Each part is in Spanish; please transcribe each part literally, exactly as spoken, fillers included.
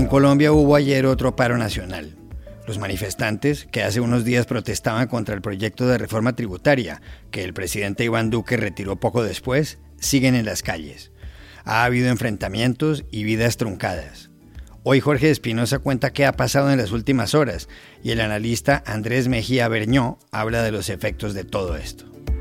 En Colombia hubo ayer otro paro nacional. Los manifestantes, que hace unos días protestaban contra el proyecto de reforma tributaria, que el presidente Iván Duque retiró poco después, siguen en las calles. Ha habido enfrentamientos y vidas truncadas. Hoy Jorge Espinosa cuenta qué ha pasado en las últimas horas y el analista Andrés Mejía Berñó habla de los efectos de todo esto.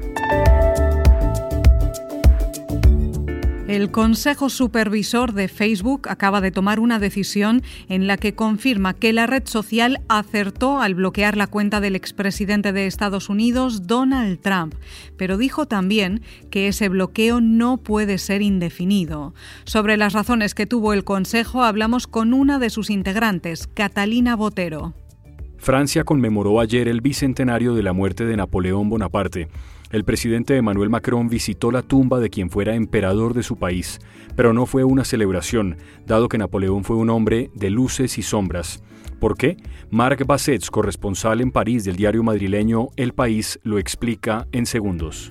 El Consejo Supervisor de Facebook acaba de tomar una decisión en la que confirma que la red social acertó al bloquear la cuenta del expresidente de Estados Unidos, Donald Trump, pero dijo también que ese bloqueo no puede ser indefinido. Sobre las razones que tuvo el Consejo hablamos con una de sus integrantes, Catalina Botero. Francia conmemoró ayer el bicentenario de la muerte de Napoleón Bonaparte. El presidente Emmanuel Macron visitó la tumba de quien fuera emperador de su país, pero no fue una celebración, dado que Napoleón fue un hombre de luces y sombras. ¿Por qué? Marc Bassets, corresponsal en París del diario madrileño El País, lo explica en segundos.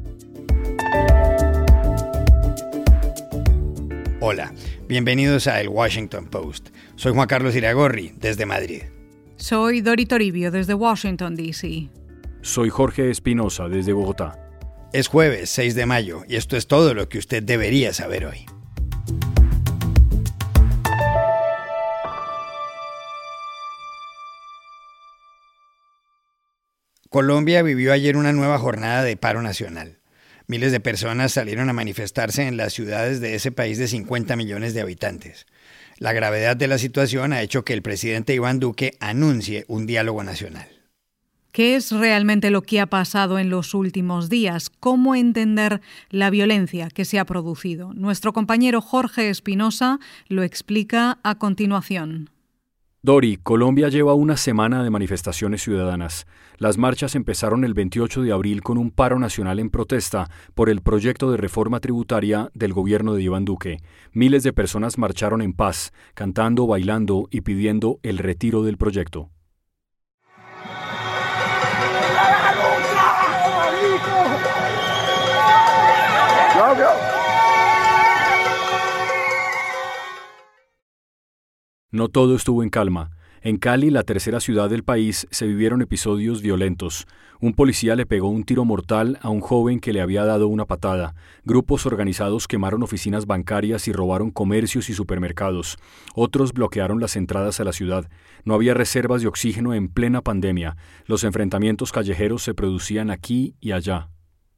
Hola, bienvenidos a El Washington Post. Soy Juan Carlos Iragorri, desde Madrid. Soy Dori Toribio, desde Washington, D C Soy Jorge Espinosa, desde Bogotá. Es jueves seis de mayo y esto es todo lo que usted debería saber hoy. Colombia vivió ayer una nueva jornada de paro nacional. Miles de personas salieron a manifestarse en las ciudades de ese país de cincuenta millones de habitantes. La gravedad de la situación ha hecho que el presidente Iván Duque anuncie un diálogo nacional. ¿Qué es realmente lo que ha pasado en los últimos días? ¿Cómo entender la violencia que se ha producido? Nuestro compañero Jorge Espinosa lo explica a continuación. Dori, Colombia lleva una semana de manifestaciones ciudadanas. Las marchas empezaron el veintiocho de abril con un paro nacional en protesta por el proyecto de reforma tributaria del gobierno de Iván Duque. Miles de personas marcharon en paz, cantando, bailando y pidiendo el retiro del proyecto. No todo estuvo en calma. En Cali, la tercera ciudad del país, se vivieron episodios violentos. Un policía le pegó un tiro mortal a un joven que le había dado una patada. Grupos organizados quemaron oficinas bancarias y robaron comercios y supermercados. Otros bloquearon las entradas a la ciudad. No había reservas de oxígeno en plena pandemia. Los enfrentamientos callejeros se producían aquí y allá.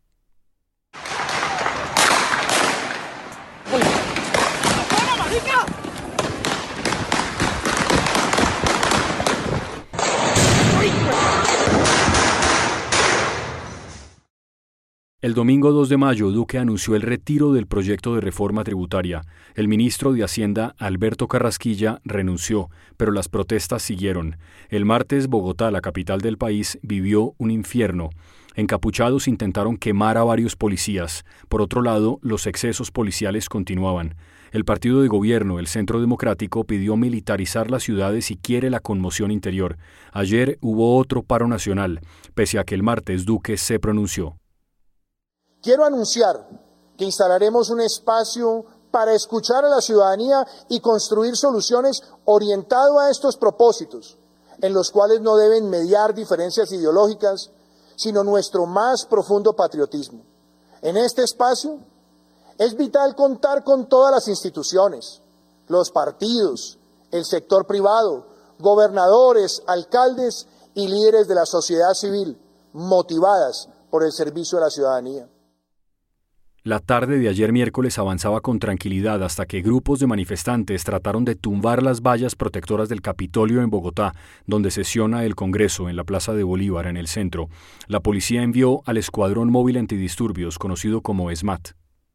El domingo dos de mayo, Duque anunció el retiro del proyecto de reforma tributaria. El ministro de Hacienda, Alberto Carrasquilla, renunció, pero las protestas siguieron. El martes, Bogotá, la capital del país, vivió un infierno. Encapuchados intentaron quemar a varios policías. Por otro lado, los excesos policiales continuaban. El partido de gobierno, el Centro Democrático, pidió militarizar las ciudades y quiere la conmoción interior. Ayer hubo otro paro nacional, pese a que el martes Duque se pronunció. Quiero anunciar que instalaremos un espacio para escuchar a la ciudadanía y construir soluciones orientado a estos propósitos, en los cuales no deben mediar diferencias ideológicas, sino nuestro más profundo patriotismo. En este espacio es vital contar con todas las instituciones, los partidos, el sector privado, gobernadores, alcaldes y líderes de la sociedad civil, motivadas por el servicio a la ciudadanía. La tarde de ayer miércoles avanzaba con tranquilidad hasta que grupos de manifestantes trataron de tumbar las vallas protectoras del Capitolio en Bogotá, donde sesiona el Congreso en la Plaza de Bolívar, en el centro. La policía envió al Escuadrón Móvil Antidisturbios, conocido como ESMAD.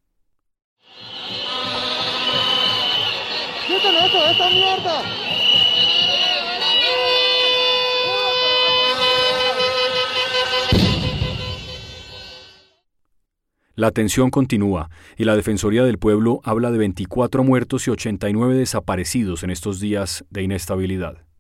¡Quiten eso, esta mierda! La tensión continúa y la Defensoría del Pueblo habla de veinticuatro muertos y ochenta y nueve desaparecidos en estos días de inestabilidad.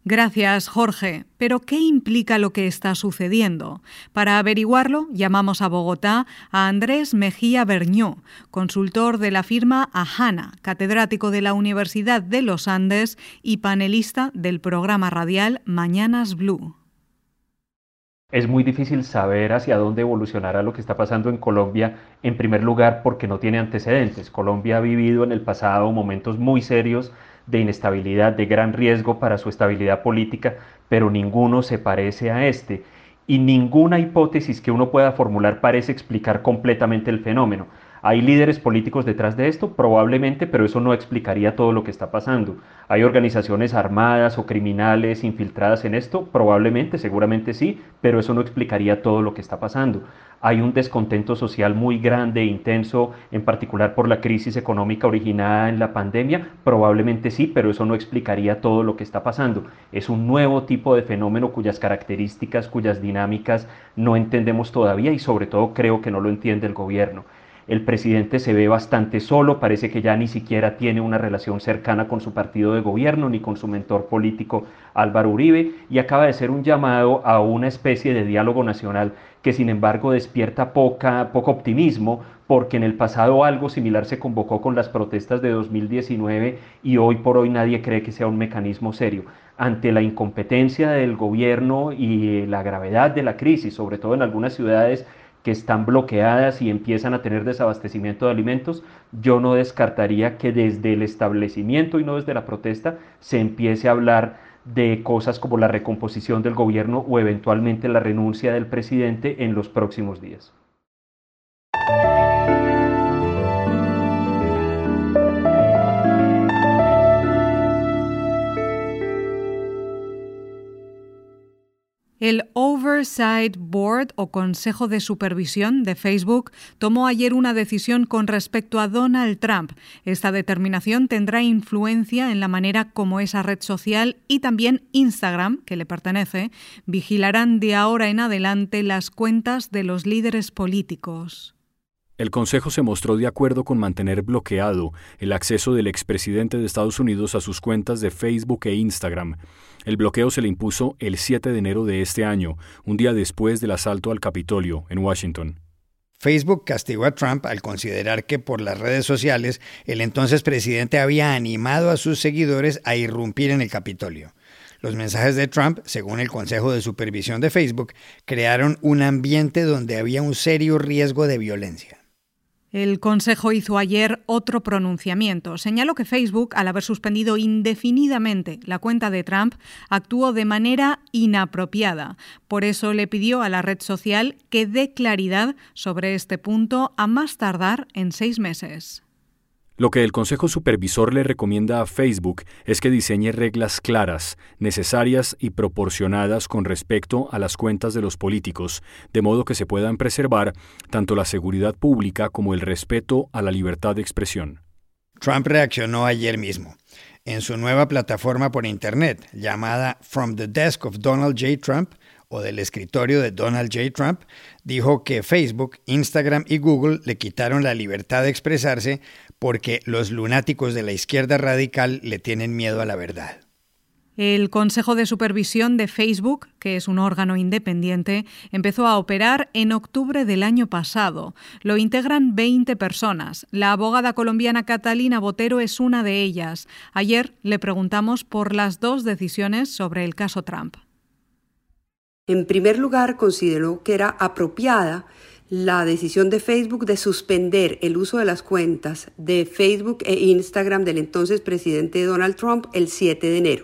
Gracias, Jorge. Pero, ¿qué implica lo que está sucediendo? Para averiguarlo, llamamos a Bogotá a Andrés Mejía Berñó, consultor de la firma Ahana, catedrático de la Universidad de los Andes y panelista del programa radial Mañanas Blue. Es muy difícil saber hacia dónde evolucionará lo que está pasando en Colombia, en primer lugar porque no tiene antecedentes. Colombia ha vivido en el pasado momentos muy serios de inestabilidad, de gran riesgo para su estabilidad política, pero ninguno se parece a este. Y ninguna hipótesis que uno pueda formular parece explicar completamente el fenómeno. ¿Hay líderes políticos detrás de esto? Probablemente, pero eso no explicaría todo lo que está pasando. ¿Hay organizaciones armadas o criminales infiltradas en esto? Probablemente, seguramente sí, pero eso no explicaría todo lo que está pasando. ¿Hay un descontento social muy grande e intenso, en particular por la crisis económica originada en la pandemia? Probablemente sí, pero eso no explicaría todo lo que está pasando. Es un nuevo tipo de fenómeno cuyas características, cuyas dinámicas no entendemos todavía y sobre todo creo que no lo entiende el gobierno. El presidente se ve bastante solo, parece que ya ni siquiera tiene una relación cercana con su partido de gobierno ni con su mentor político Álvaro Uribe, y acaba de hacer un llamado a una especie de diálogo nacional que sin embargo despierta poca, poco optimismo, porque en el pasado algo similar se convocó con las protestas de dos mil diecinueve y hoy por hoy nadie cree que sea un mecanismo serio. Ante la incompetencia del gobierno y la gravedad de la crisis, sobre todo en algunas ciudades que están bloqueadas y empiezan a tener desabastecimiento de alimentos, yo no descartaría que desde el establecimiento y no desde la protesta se empiece a hablar de cosas como la recomposición del gobierno o eventualmente la renuncia del presidente en los próximos días. El Oversight Board o Consejo de Supervisión de Facebook tomó ayer una decisión con respecto a Donald Trump. Esta determinación tendrá influencia en la manera como esa red social y también Instagram, que le pertenece, vigilarán de ahora en adelante las cuentas de los líderes políticos. El Consejo se mostró de acuerdo con mantener bloqueado el acceso del expresidente de Estados Unidos a sus cuentas de Facebook e Instagram. El bloqueo se le impuso el siete de enero de este año, un día después del asalto al Capitolio en Washington. Facebook castigó a Trump al considerar que por las redes sociales el entonces presidente había animado a sus seguidores a irrumpir en el Capitolio. Los mensajes de Trump, según el Consejo de Supervisión de Facebook, crearon un ambiente donde había un serio riesgo de violencia. El Consejo hizo ayer otro pronunciamiento. Señaló que Facebook, al haber suspendido indefinidamente la cuenta de Trump, actuó de manera inapropiada. Por eso le pidió a la red social que dé claridad sobre este punto a más tardar en seis meses. Lo que el Consejo Supervisor le recomienda a Facebook es que diseñe reglas claras, necesarias y proporcionadas con respecto a las cuentas de los políticos, de modo que se puedan preservar tanto la seguridad pública como el respeto a la libertad de expresión. Trump reaccionó ayer mismo. En su nueva plataforma por Internet, llamada From the Desk of Donald J. Trump, o del escritorio de Donald J. Trump, dijo que Facebook, Instagram y Google le quitaron la libertad de expresarse porque los lunáticos de la izquierda radical le tienen miedo a la verdad. El Consejo de Supervisión de Facebook, que es un órgano independiente, empezó a operar en octubre del año pasado. Lo integran veinte personas. La abogada colombiana Catalina Botero es una de ellas. Ayer le preguntamos por las dos decisiones sobre el caso Trump. En primer lugar, consideró que era apropiada la decisión de Facebook de suspender el uso de las cuentas de Facebook e Instagram del entonces presidente Donald Trump el siete de enero.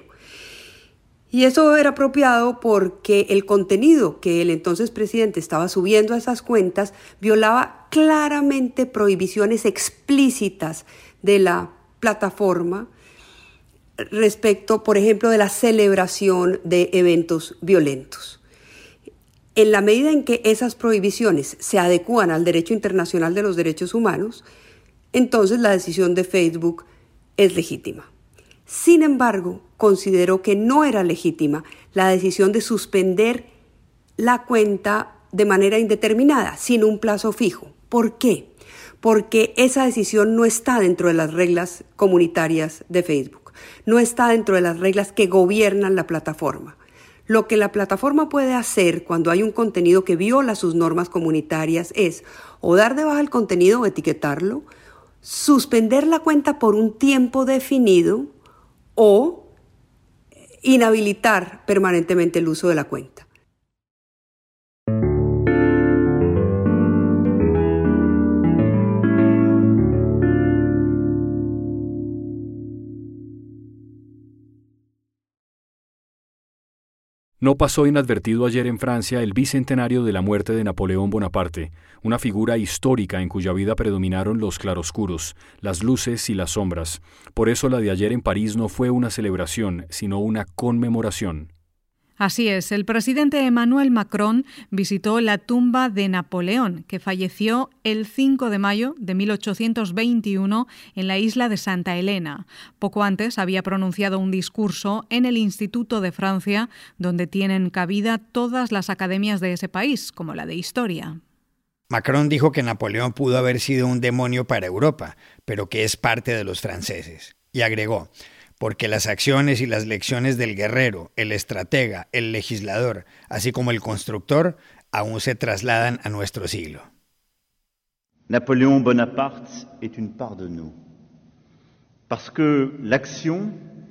Y eso era apropiado porque el contenido que el entonces presidente estaba subiendo a esas cuentas violaba claramente prohibiciones explícitas de la plataforma respecto, por ejemplo, de la celebración de eventos violentos. En la medida en que esas prohibiciones se adecúan al derecho internacional de los derechos humanos, entonces la decisión de Facebook es legítima. Sin embargo, consideró que no era legítima la decisión de suspender la cuenta de manera indeterminada, sin un plazo fijo. ¿Por qué? Porque esa decisión no está dentro de las reglas comunitarias de Facebook. no está dentro de las reglas que gobiernan la plataforma. Lo que la plataforma puede hacer cuando hay un contenido que viola sus normas comunitarias es o dar de baja el contenido o etiquetarlo, suspender la cuenta por un tiempo definido o inhabilitar permanentemente el uso de la cuenta. No pasó inadvertido ayer en Francia el bicentenario de la muerte de Napoleón Bonaparte, una figura histórica en cuya vida predominaron los claroscuros, las luces y las sombras. Por eso la de ayer en París no fue una celebración, sino una conmemoración. Así es, el presidente Emmanuel Macron visitó la tumba de Napoleón, que falleció el cinco de mayo de mil ochocientos veintiuno en la isla de Santa Elena. Poco antes había pronunciado un discurso en el Instituto de Francia, donde tienen cabida todas las academias de ese país, como la de Historia. Macron dijo que Napoleón pudo haber sido un demonio para Europa, pero que es parte de los franceses. Y agregó: porque las acciones y las lecciones del guerrero, el estratega, el legislador, así como el constructor, aún se trasladan a nuestro siglo. Napoléon Bonaparte est une part de nous, parce que l'action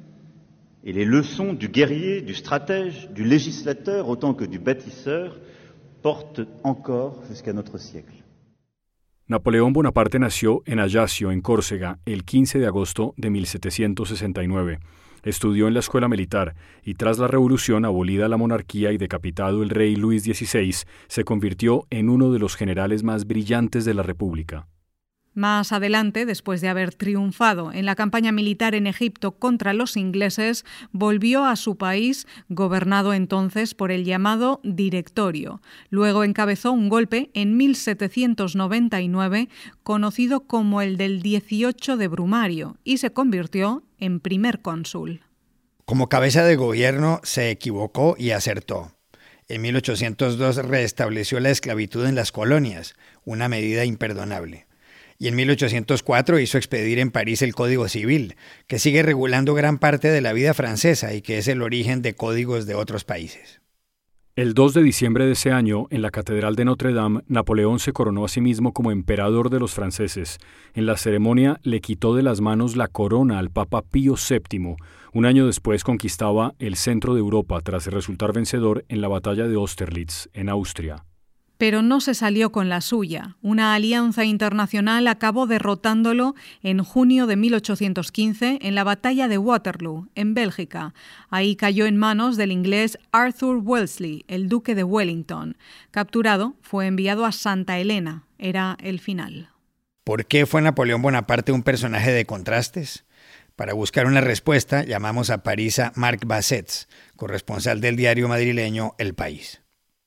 et les leçons du guerrier, du stratège, du législateur, autant que du bâtisseur, portent encore jusqu'à notre siècle. Napoleón Bonaparte nació en Ajaccio, en Córcega, el quince de agosto de mil setecientos sesenta y nueve. Estudió en la escuela militar y tras la revolución, abolida la monarquía y decapitado el rey Luis dieciséis, se convirtió en uno de los generales más brillantes de la República. Más adelante, después de haber triunfado en la campaña militar en Egipto contra los ingleses, volvió a su país, gobernado entonces por el llamado Directorio. Luego encabezó un golpe en mil setecientos noventa y nueve, conocido como el del dieciocho de Brumario, y se convirtió en primer cónsul. Como cabeza de gobierno se equivocó y acertó. En mil ochocientos dos restableció la esclavitud en las colonias, una medida imperdonable. Y en mil ochocientos cuatro hizo expedir en París el Código Civil, que sigue regulando gran parte de la vida francesa y que es el origen de códigos de otros países. El dos de diciembre de ese año, en la Catedral de Notre Dame, Napoleón se coronó a sí mismo como emperador de los franceses. En la ceremonia le quitó de las manos la corona al Papa Pío séptimo. Un año después conquistaba el centro de Europa tras resultar vencedor en la batalla de Austerlitz, en Austria. Pero no se salió con la suya. Una alianza internacional acabó derrotándolo en junio de mil ochocientos quince en la batalla de Waterloo, en Bélgica. Ahí cayó en manos del inglés Arthur Wellesley, el duque de Wellington. Capturado, fue enviado a Santa Elena. Era el final. ¿Por qué fue Napoleón Bonaparte un personaje de contrastes? Para buscar una respuesta, llamamos a París a Marc Bassets, corresponsal del diario madrileño El País.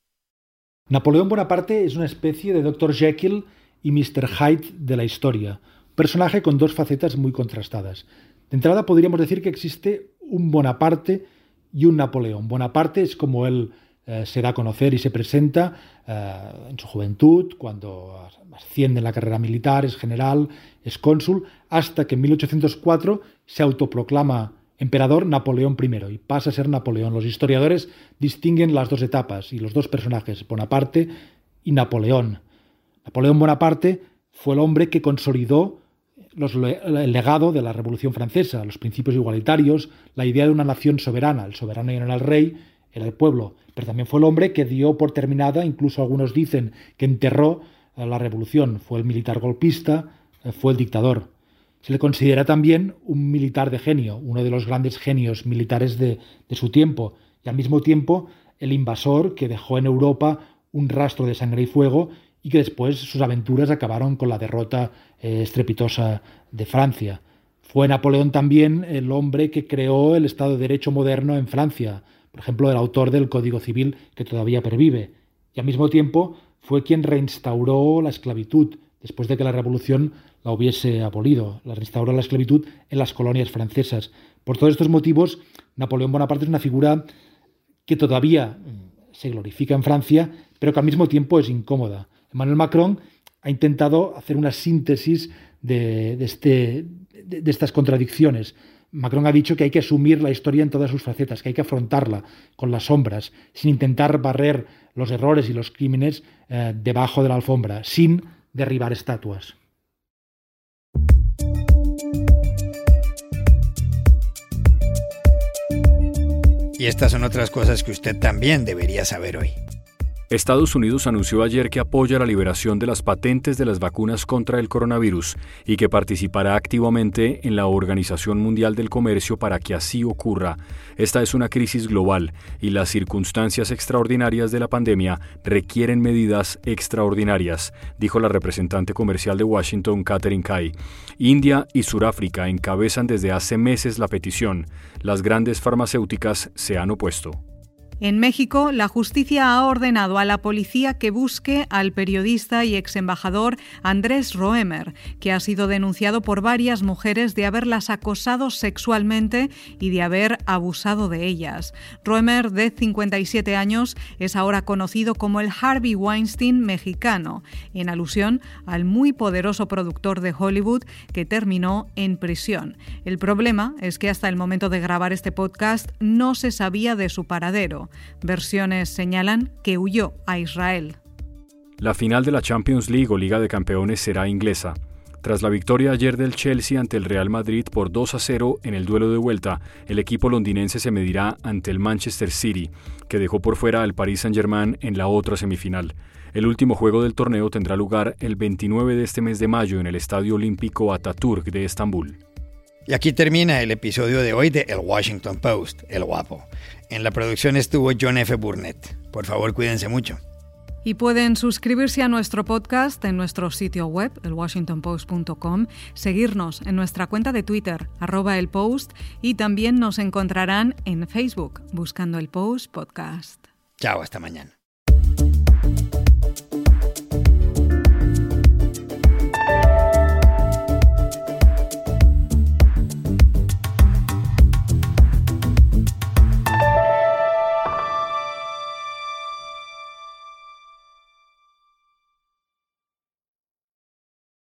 Napoleón Bonaparte es una especie de doctor Jekyll y mister Hyde de la historia, un personaje con dos facetas muy contrastadas. De entrada podríamos decir que existe un Bonaparte y un Napoleón. Bonaparte es como él eh, se da a conocer y se presenta eh, en su juventud, cuando asciende en la carrera militar, es general, es cónsul, hasta que en mil ochocientos cuatro se autoproclama emperador Napoleón primero y pasa a ser Napoleón. Los historiadores distinguen las dos etapas y los dos personajes, Bonaparte y Napoleón. Napoleón Bonaparte fue el hombre que consolidó los, el legado de la Revolución Francesa, los principios igualitarios, la idea de una nación soberana. El soberano ya no era el rey, era el pueblo, pero también fue el hombre que dio por terminada, incluso algunos dicen que enterró la revolución. Fue el militar golpista, fue el dictador. Se le considera también un militar de genio, uno de los grandes genios militares de, de su tiempo, y al mismo tiempo el invasor que dejó en Europa un rastro de sangre y fuego y que después sus aventuras acabaron con la derrota eh, estrepitosa de Francia. Fue Napoleón también el hombre que creó el Estado de Derecho moderno en Francia, por ejemplo, el autor del Código Civil que todavía pervive, y al mismo tiempo fue quien reinstauró la esclavitud después de que la Revolución la hubiese abolido, la restauró la esclavitud en las colonias francesas. Por todos estos motivos, Napoleón Bonaparte es una figura que todavía se glorifica en Francia, pero que al mismo tiempo es incómoda. Emmanuel Macron ha intentado hacer una síntesis de, de, este, de, de estas contradicciones. Macron ha dicho que hay que asumir la historia en todas sus facetas, que hay que afrontarla con las sombras, sin intentar barrer los errores y los crímenes eh, debajo de la alfombra, sin derribar estatuas. Y estas son otras cosas que usted también debería saber hoy. Estados Unidos anunció ayer que apoya la liberación de las patentes de las vacunas contra el coronavirus y que participará activamente en la Organización Mundial del Comercio para que así ocurra. Esta es una crisis global y las circunstancias extraordinarias de la pandemia requieren medidas extraordinarias, dijo la representante comercial de Washington, Katherine Tai. India y Sudáfrica encabezan desde hace meses la petición. Las grandes farmacéuticas se han opuesto. En México, la justicia ha ordenado a la policía que busque al periodista y exembajador Andrés Roemer, que ha sido denunciado por varias mujeres de haberlas acosado sexualmente y de haber abusado de ellas. Roemer, de cincuenta y siete años, es ahora conocido como el Harvey Weinstein mexicano, en alusión al muy poderoso productor de Hollywood que terminó en prisión. El problema es que hasta el momento de grabar este podcast no se sabía de su paradero. Versiones señalan que huyó a Israel. La final de la Champions League o Liga de Campeones será inglesa. Tras la victoria ayer del Chelsea ante el Real Madrid por dos a cero en el duelo de vuelta, el equipo londinense se medirá ante el Manchester City, que dejó por fuera al Paris Saint-Germain en la otra semifinal. El último juego del torneo tendrá lugar el veintinueve de este mes de mayo en el Estadio Olímpico Atatürk de Estambul. Y aquí termina el episodio de hoy de El Washington Post, El Guapo. En la producción estuvo John F. Burnett. Por favor, cuídense mucho. Y pueden suscribirse a nuestro podcast en nuestro sitio web, el washington post punto com, seguirnos en nuestra cuenta de Twitter, arroba el Post, y también nos encontrarán en Facebook, buscando el Post Podcast. Chao, hasta mañana.